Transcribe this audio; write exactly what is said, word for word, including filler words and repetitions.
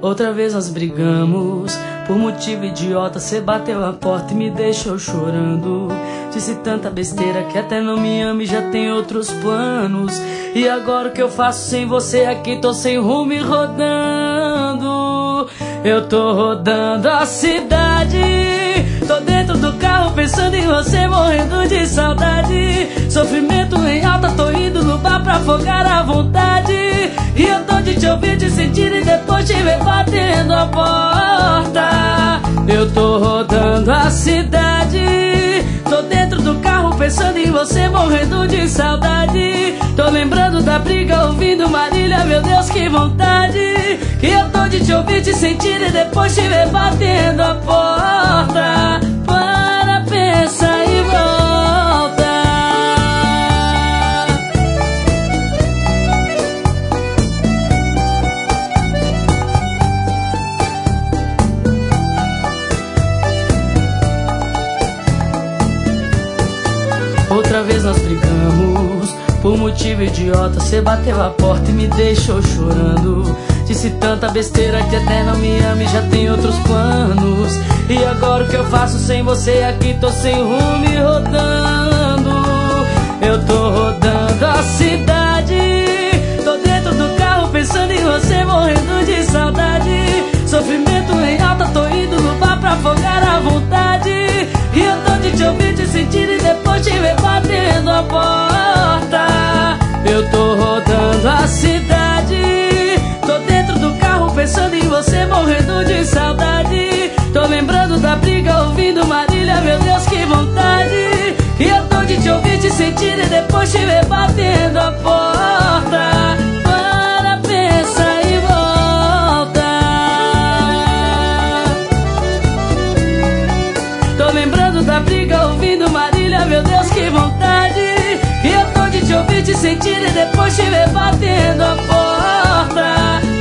Outra vez nós brigamos, por motivo idiota. Cê bateu a porta e me deixou chorando. Disse tanta besteira que até não me ama e já tem outros planos. E agora o que eu faço sem você aqui? Tô sem rumo e rodando. Eu tô rodando a cidade, tô dentro do carro pensando em você, morrendo de saudade. Sofrimento em alta, tô indo no bar pra afogar a vontade. E eu tô de te ouvir, te sentir e depois te ver batendo a porta. Eu tô rodando a cidade, tô dentro do carro pensando em você, morrendo de saudade. Tô lembrando da briga, ouvindo Marília, meu Deus, que vontade. Que eu tô de te ouvir, te sentir e depois te ver batendo a porta. Para, pensa e volta. Outra vez nós brigamos, por motivo idiota. Cê bateu a porta e me deixou chorando. Disse tanta besteira que até não me ama e já tem outros planos. E agora o que eu faço sem você aqui? Tô sem rumo e rodando. Eu tô rodando a cidade, tô dentro do carro pensando em você, morrendo de saudade. Sofrimento em alta, tô indo no bar pra afogar a vontade. E eu tô de te ouvir, te sentir e depois te ver batendo a porta. Eu tô rodando a cidade, tô dentro do carro pensando em você, morrendo de saudade. Tô lembrando da briga, ouvindo Marília, meu Deus, que vontade. E eu tô de te ouvir, te sentir e depois te ver batendo a porta. Para, pensa e volta. Tô lembrando da briga, ouvindo Marília, meu Deus, que vontade. E eu tô de te ouvir, te sentir e depois te ver batendo a porta.